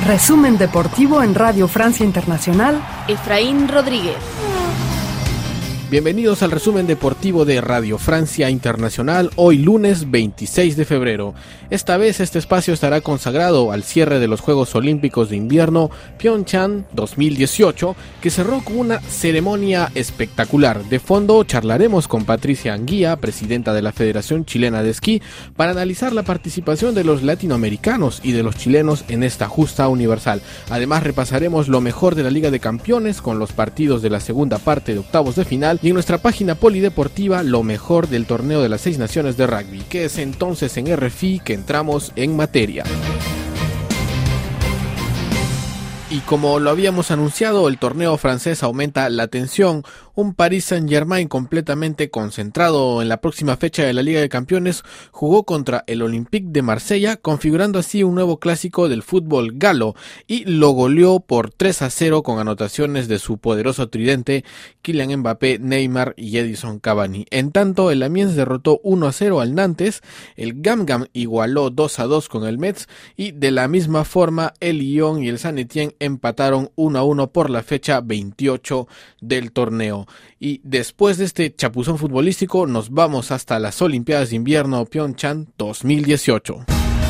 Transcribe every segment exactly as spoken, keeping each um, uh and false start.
Resumen deportivo en Radio Francia Internacional. Efraín Rodríguez. Bienvenidos al resumen deportivo de Radio Francia Internacional, hoy lunes veintiséis de febrero. Esta vez este espacio estará consagrado al cierre de los Juegos Olímpicos de Invierno Pyeongchang dos mil dieciocho, que cerró con una ceremonia espectacular. De fondo charlaremos con Patricia Anguía, presidenta de la Federación Chilena de Esquí, para analizar la participación de los latinoamericanos y de los chilenos en esta justa universal. Además repasaremos lo mejor de la Liga de Campeones con los partidos de la segunda parte de octavos de final, y en nuestra página polideportiva lo mejor del torneo de las seis naciones de rugby, que es entonces en R F I que entramos en materia. Y como lo habíamos anunciado, el torneo francés aumenta la tensión. Un Paris Saint-Germain completamente concentrado en la próxima fecha de la Liga de Campeones jugó contra el Olympique de Marsella, configurando así un nuevo clásico del fútbol galo, y lo goleó por tres a cero con anotaciones de su poderoso tridente Kylian Mbappé, Neymar y Edinson Cavani. En tanto, el Amiens derrotó uno a cero al Nantes, el Guingamp igualó dos a dos con el Metz, y de la misma forma el Lyon y el Saint-Étienne empataron uno a uno por la fecha veintiocho del torneo. Y después de este chapuzón futbolístico nos vamos hasta las Olimpiadas de Invierno Pyeongchang dos mil dieciocho.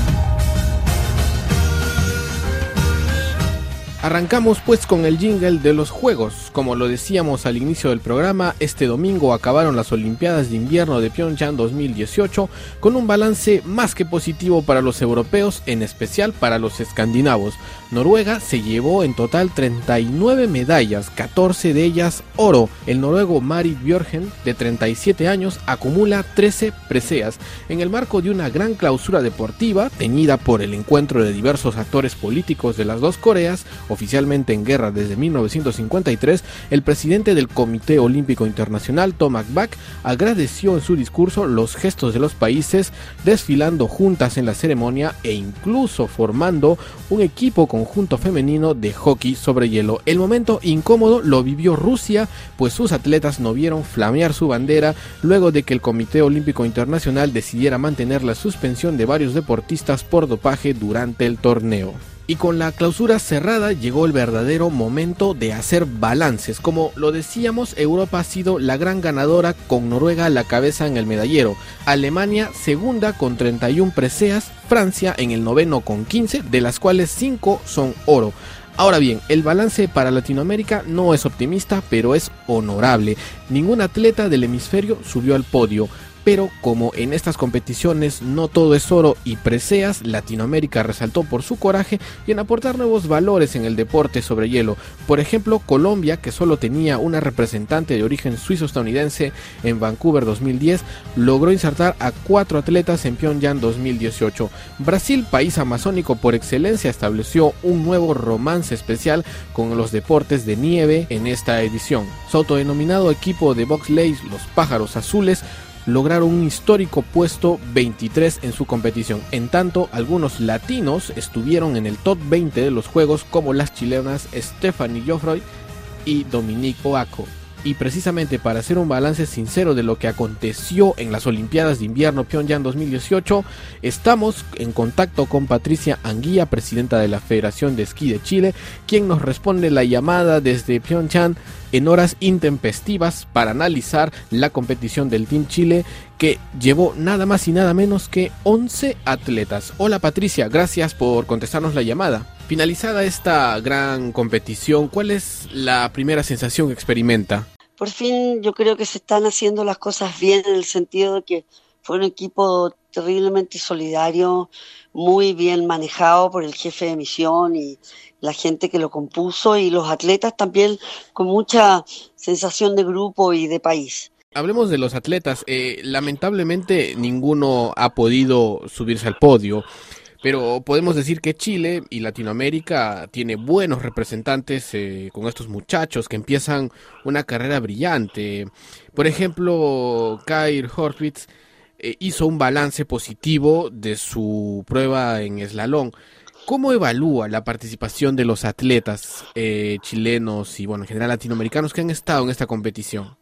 Arrancamos pues con el jingle de los Juegos. Como lo decíamos al inicio del programa, este domingo acabaron las Olimpiadas de Invierno de Pyeongchang dos mil dieciocho con un balance más que positivo para los europeos, en especial para los escandinavos. Noruega se llevó en total treinta y nueve medallas, catorce de ellas oro. El noruego Marit Bjørgen, de treinta y siete años, acumula trece preseas. En el marco de una gran clausura deportiva, teñida por el encuentro de diversos actores políticos de las dos Coreas, oficialmente en guerra desde mil novecientos cincuenta y tres, el presidente del Comité Olímpico Internacional, Thomas Bach, agradeció en su discurso los gestos de los países, desfilando juntas en la ceremonia e incluso formando un equipo conjunto femenino de hockey sobre hielo. El momento incómodo lo vivió Rusia, pues sus atletas no vieron flamear su bandera luego de que el Comité Olímpico Internacional decidiera mantener la suspensión de varios deportistas por dopaje durante el torneo. Y con la clausura cerrada llegó el verdadero momento de hacer balances. Como lo decíamos, Europa ha sido la gran ganadora, con Noruega a la cabeza en el medallero, Alemania segunda con treinta y una preseas, Francia en el noveno con quince, de las cuales cinco son oro. Ahora bien, el balance para Latinoamérica no es optimista, pero es honorable. Ningún atleta del hemisferio subió al podio. Pero como en estas competiciones no todo es oro y preseas, Latinoamérica resaltó por su coraje y en aportar nuevos valores en el deporte sobre hielo. Por ejemplo, Colombia, que solo tenía una representante de origen suizo-estadounidense en Vancouver dos mil diez, logró insertar a cuatro atletas en Pyeongchang dos mil dieciocho. Brasil, país amazónico por excelencia, estableció un nuevo romance especial con los deportes de nieve en esta edición. Su autodenominado equipo de bobsleigh, los Pájaros Azules, lograron un histórico puesto veintitrés en su competición. En tanto, algunos latinos estuvieron en el top veinte de los juegos, como las chilenas Stephanie Joffroy y Dominique Oako. Y precisamente para hacer un balance sincero de lo que aconteció en las Olimpiadas de Invierno Pyeongchang dos mil dieciocho, estamos en contacto con Patricia Anguía, presidenta de la Federación de Esquí de Chile, quien nos responde la llamada desde Pyeongchang en horas intempestivas para analizar la competición del Team Chile, que llevó nada más y nada menos que once atletas. Hola Patricia, gracias por contestarnos la llamada. Finalizada esta gran competición, ¿cuál es la primera sensación que experimenta? Por fin yo creo que se están haciendo las cosas bien, en el sentido de que fue un equipo terriblemente solidario, muy bien manejado por el jefe de misión y la gente que lo compuso, y los atletas también con mucha sensación de grupo y de país. Hablemos de los atletas. Eh, lamentablemente ninguno ha podido subirse al podio, pero podemos decir que Chile y Latinoamérica tiene buenos representantes eh, con estos muchachos que empiezan una carrera brillante. Por ejemplo, Kyle Horwitz eh, hizo un balance positivo de su prueba en eslalón. ¿Cómo evalúa la participación de los atletas eh, chilenos y, bueno, en general latinoamericanos que han estado en esta competición?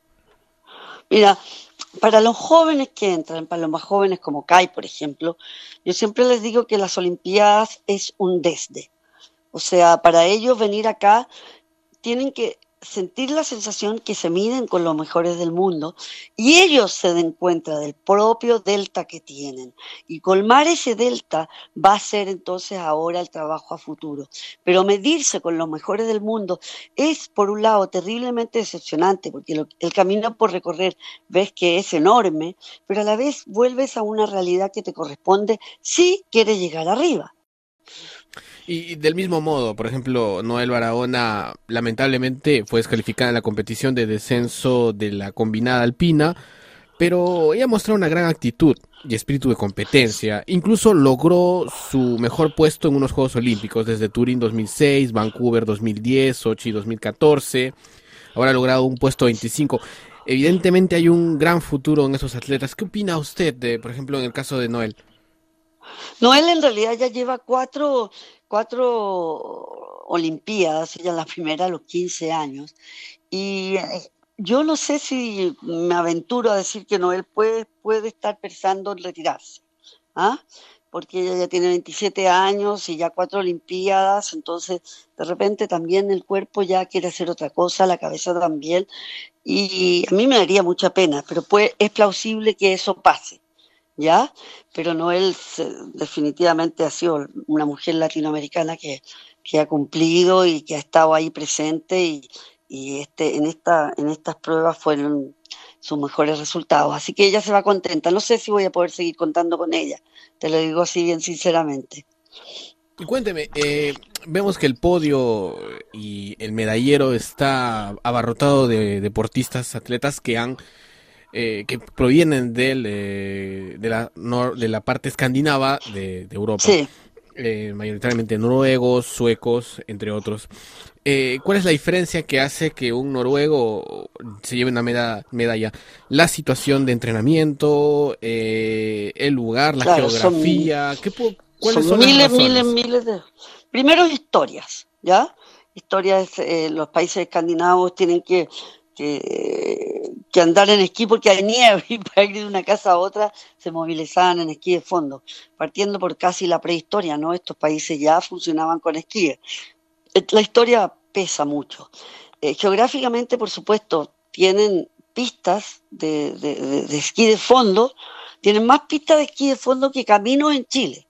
Mira, para los jóvenes que entran, para los más jóvenes como Kai, por ejemplo, yo siempre les digo que las Olimpiadas es un desde. O sea, para ellos venir acá tienen que sentir la sensación que se miden con los mejores del mundo y ellos se den cuenta del propio delta que tienen. Y colmar ese delta va a ser entonces ahora el trabajo a futuro. Pero medirse con los mejores del mundo es, por un lado, terriblemente decepcionante, porque lo, el camino por recorrer ves que es enorme, pero a la vez vuelves a una realidad que te corresponde si quieres llegar arriba. Y del mismo modo, por ejemplo, Noel Barahona lamentablemente fue descalificada en la competición de descenso de la combinada alpina, pero ella mostró una gran actitud y espíritu de competencia. Incluso logró su mejor puesto en unos Juegos Olímpicos, desde Turín dos mil seis, Vancouver dos mil diez, Sochi dos mil catorce. Ahora ha logrado un puesto veinticinco. Evidentemente hay un gran futuro en esos atletas. ¿Qué opina usted, de, por ejemplo, en el caso de Noel? Noel en realidad ya lleva cuatro, cuatro Olimpiadas, ella la primera a los quince años, y eh, yo no sé si me aventuro a decir que Noel puede, puede estar pensando en retirarse, ¿ah? Porque ella ya tiene veintisiete años y ya cuatro Olimpiadas, entonces de repente también el cuerpo ya quiere hacer otra cosa, la cabeza también, y a mí me daría mucha pena, pero pues es plausible que eso pase. ¿Ya? Pero Noel definitivamente ha sido una mujer latinoamericana que, que ha cumplido y que ha estado ahí presente y, y este, en, esta, en estas pruebas fueron sus mejores resultados. Así que ella se va contenta. No sé si voy a poder seguir contando con ella, te lo digo así bien sinceramente. Y cuénteme, eh, vemos que el podio y el medallero está abarrotado de deportistas, atletas que han Eh, que provienen del, eh, de, la nor de la parte escandinava de, de Europa, sí. eh, mayoritariamente noruegos, suecos, entre otros. Eh, ¿Cuál es la diferencia que hace que un noruego se lleve una meda medalla? La situación de entrenamiento, eh, el lugar, la Claro, geografía, son, ¿qué ¿cuáles son son las miles, razones? miles, miles de... Primero historias, ¿ya? Historias, eh, los países escandinavos tienen que Que, que andar en esquí porque hay nieve y para ir de una casa a otra se movilizaban en esquí de fondo, partiendo por casi la prehistoria, ¿no? Estos países ya funcionaban con esquí. La historia pesa mucho. Eh, geográficamente, por supuesto, tienen pistas de, de, de, de esquí de fondo, tienen más pistas de esquí de fondo que caminos en Chile.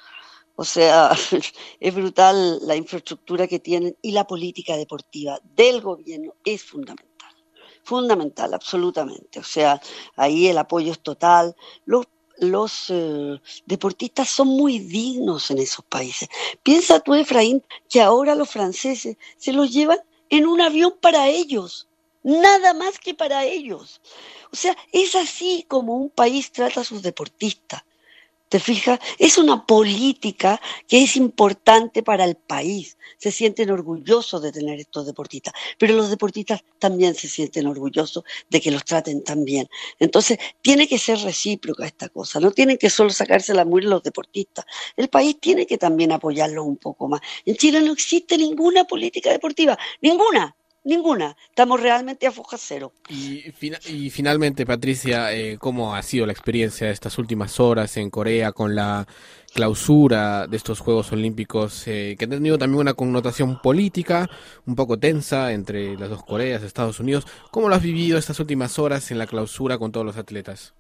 O sea, es brutal la infraestructura que tienen y la política deportiva del gobierno es fundamental. Fundamental, absolutamente. O sea, ahí el apoyo es total. Los, los eh, deportistas son muy dignos en esos países. Piensa tú, Efraín, que ahora los franceses se los llevan en un avión para ellos. Nada más que para ellos. O sea, es así como un país trata a sus deportistas. ¿Te fijas? Es una política que es importante para el país. Se sienten orgullosos de tener estos deportistas, pero los deportistas también se sienten orgullosos de que los traten tan bien. Entonces, tiene que ser recíproca esta cosa. No tienen que solo sacarse la muela los deportistas. El país tiene que también apoyarlos un poco más. En Chile no existe ninguna política deportiva, ninguna. Ninguna. Estamos realmente a foja cero. Y, fina y finalmente, Patricia, eh, ¿cómo ha sido la experiencia de estas últimas horas en Corea con la clausura de estos Juegos Olímpicos, eh, que han tenido también una connotación política un poco tensa entre las dos Coreas, Estados Unidos? ¿Cómo lo has vivido estas últimas horas en la clausura con todos los atletas?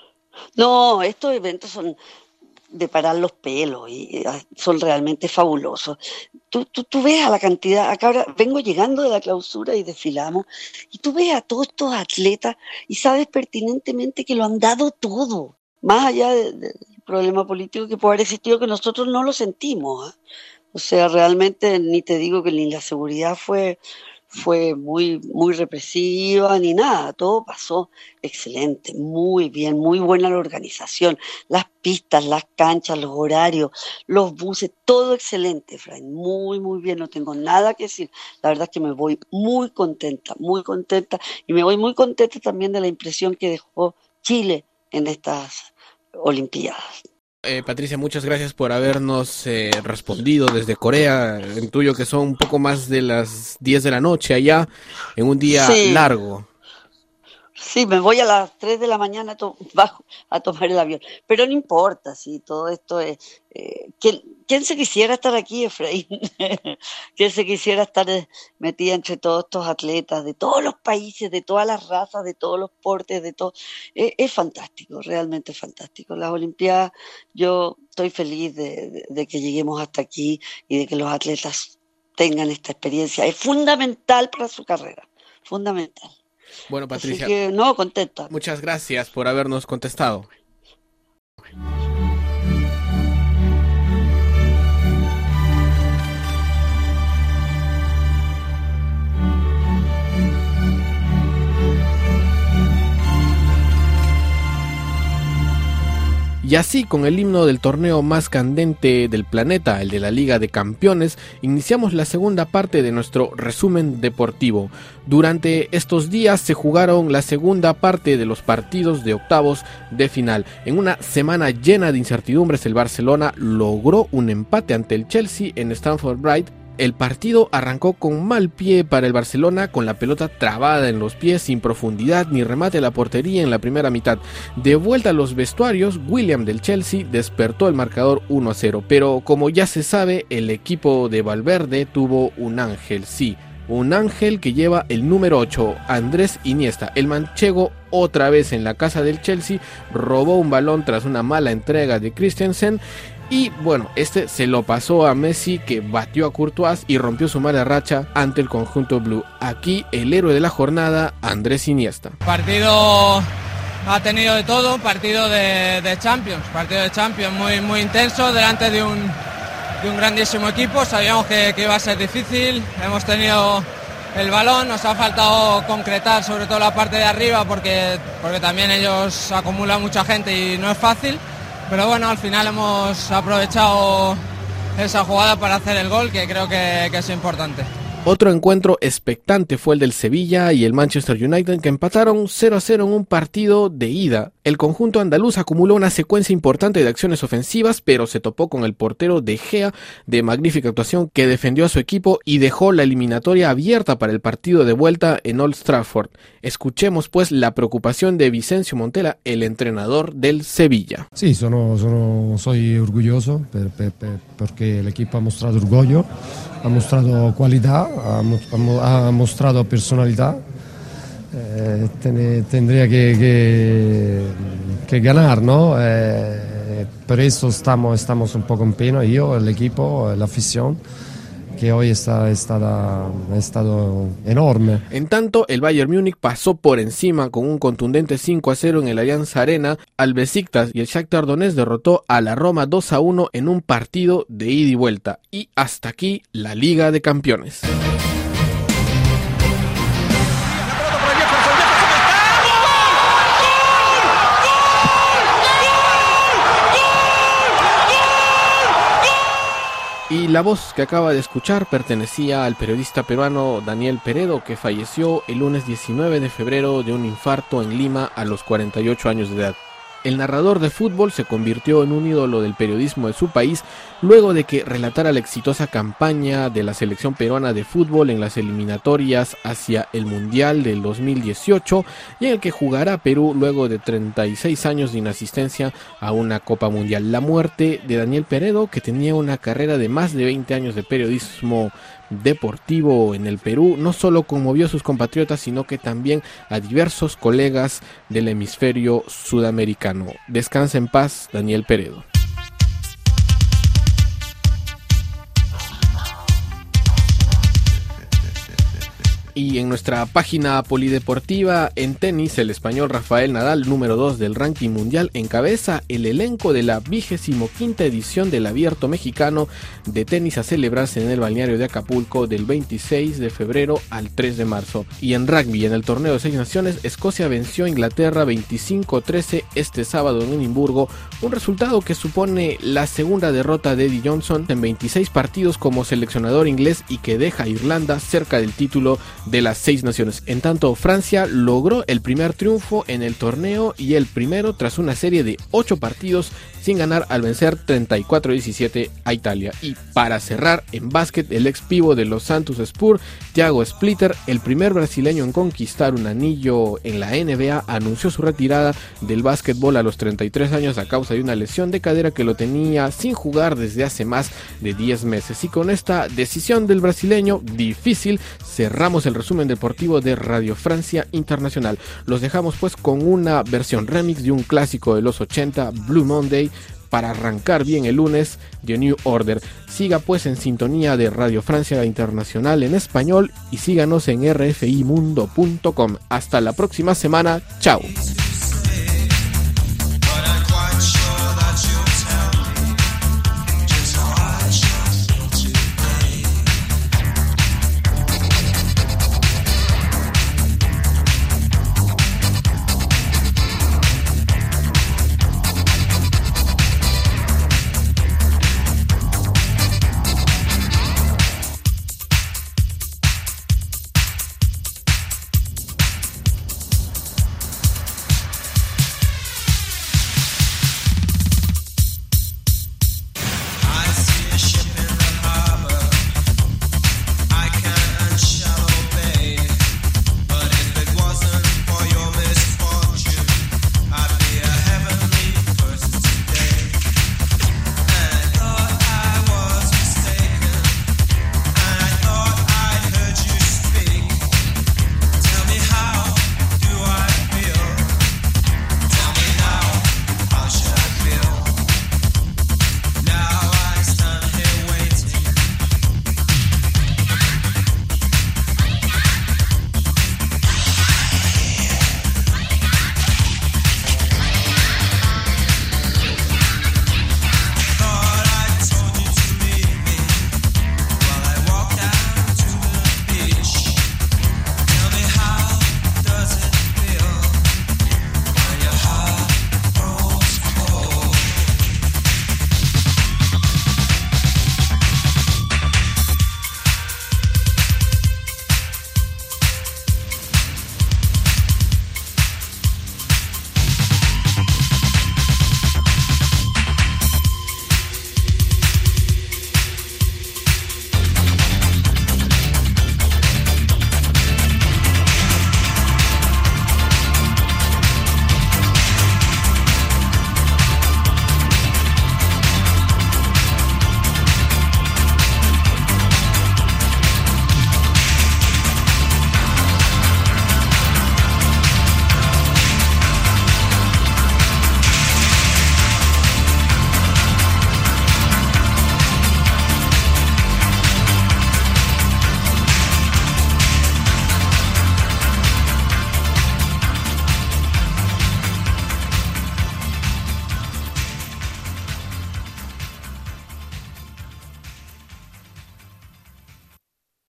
No, estos eventos son de parar los pelos y son realmente fabulosos. Tú, tú, tú ves a la cantidad, acá ahora vengo llegando de la clausura y desfilamos, y tú ves a todos estos atletas y sabes pertinentemente que lo han dado todo, más allá de, de, del problema político que puede haber existido, que nosotros no lo sentimos, ¿eh? O sea, realmente ni te digo que ni la seguridad fue... fue muy, muy represiva ni nada, todo pasó excelente, muy bien, muy buena la organización, las pistas, las canchas, los horarios, los buses, todo excelente, Efraín, muy, muy bien, no tengo nada que decir, la verdad es que me voy muy contenta, muy contenta, y me voy muy contenta también de la impresión que dejó Chile en estas Olimpiadas. Eh, Patricia, muchas gracias por habernos eh, respondido desde Corea. Intuyo que son un poco más de las diez de la noche allá, en un día Sí. largo. Sí, me voy a las tres de la mañana, to bajo a tomar el avión. Pero no importa, sí, todo esto es... Eh, ¿quién, ¿Quién se quisiera estar aquí, Efraín? ¿Quién se quisiera estar metida entre todos estos atletas de todos los países, de todas las razas, de todos los portes, de todo? Eh, es fantástico, realmente fantástico. Las Olimpiadas, yo estoy feliz de, de, de que lleguemos hasta aquí y de que los atletas tengan esta experiencia. Es fundamental para su carrera, fundamental. Bueno, Patricia, así que, no, contenta. Muchas gracias por habernos contestado. Y así, con el himno del torneo más candente del planeta, el de la Liga de Campeones, iniciamos la segunda parte de nuestro resumen deportivo. Durante estos días se jugaron la segunda parte de los partidos de octavos de final. En una semana llena de incertidumbres, el Barcelona logró un empate ante el Chelsea en Stamford Bridge. El partido arrancó con mal pie para el Barcelona, con la pelota trabada en los pies, sin profundidad ni remate a la portería en la primera mitad. De vuelta a los vestuarios, William del Chelsea despertó el marcador uno a cero, pero como ya se sabe, el equipo de Valverde tuvo un ángel, sí, un ángel que lleva el número ocho, Andrés Iniesta. El manchego, otra vez en la casa del Chelsea, robó un balón tras una mala entrega de Christensen. Y bueno, este se lo pasó a Messi, que batió a Courtois y rompió su mala racha ante el conjunto blue. Aquí el héroe de la jornada, Andrés Iniesta. Partido ha tenido de todo, partido de, de Champions, partido de Champions muy, muy intenso delante de un, de un grandísimo equipo. Sabíamos que, que iba a ser difícil, hemos tenido el balón, nos ha faltado concretar sobre todo la parte de arriba porque, porque también ellos acumulan mucha gente y no es fácil. Pero bueno, al final hemos aprovechado esa jugada para hacer el gol, que creo que, que es importante. Otro encuentro expectante fue el del Sevilla y el Manchester United, que empataron cero a cero en un partido de ida. El conjunto andaluz acumuló una secuencia importante de acciones ofensivas, pero se topó con el portero De Gea, de magnífica actuación, que defendió a su equipo y dejó la eliminatoria abierta para el partido de vuelta en Old Trafford. Escuchemos pues la preocupación de Vicencio Montella, el entrenador del Sevilla. Sí, sono, sono, soy orgulloso per, per, per, porque el equipo ha mostrado orgullo, ha mostrado cualidad, ha, ha mostrado personalidad. Eh, ten, tendría que, que, que ganar, ¿no? Eh, por eso estamos, estamos un poco en pena, yo, el equipo, la afición, que hoy está, está, ha estado enorme. En tanto, el Bayern Múnich pasó por encima con un contundente cinco a cero en el Allianz Arena al Besiktas, y el Shakhtar Donetsk derrotó a la Roma dos a uno en un partido de ida y vuelta. Y hasta aquí la Liga de Campeones. Y la voz que acaba de escuchar pertenecía al periodista peruano Daniel Peredo, que falleció el lunes diecinueve de febrero de un infarto en Lima a los cuarenta y ocho años de edad. El narrador de fútbol se convirtió en un ídolo del periodismo de su país luego de que relatara la exitosa campaña de la selección peruana de fútbol en las eliminatorias hacia el Mundial del dos mil dieciocho, y en el que jugará Perú luego de treinta y seis años de inasistencia a una Copa Mundial. La muerte de Daniel Peredo, que tenía una carrera de más de veinte años de periodismo deportivo en el Perú, no solo conmovió a sus compatriotas, sino que también a diversos colegas del hemisferio sudamericano. Descansa en paz, Daniel Peredo. Y en nuestra página polideportiva, en tenis, el español Rafael Nadal, número dos del ranking mundial, encabeza el elenco de la vigésimo quinta edición del Abierto Mexicano de tenis a celebrarse en el balneario de Acapulco del veintiséis de febrero al tres de marzo. Y en rugby, en el torneo de seis naciones, Escocia venció a Inglaterra veinticinco a trece este sábado en Edimburgo, un resultado que supone la segunda derrota de Eddie Johnson en veintiséis partidos como seleccionador inglés y que deja a Irlanda cerca del título de las seis naciones. En tanto, Francia logró el primer triunfo en el torneo y el primero tras una serie de ocho partidos sin ganar al vencer treinta y cuatro a diecisiete a Italia. Y para cerrar, en básquet, el ex pivo de los Santos Spurs, Thiago Splitter, el primer brasileño en conquistar un anillo en la N B A, anunció su retirada del básquetbol a los treinta y tres años a causa de una lesión de cadera que lo tenía sin jugar desde hace más de diez meses. Y con esta decisión del brasileño difícil, cerramos el resumen deportivo de Radio Francia Internacional. Los dejamos pues con una versión remix de un clásico de los ochenta, Blue Monday, para arrancar bien el lunes, The New Order. Siga pues en sintonía de Radio Francia Internacional en español y síganos en r f i mundo punto com. Hasta la próxima semana. Chao.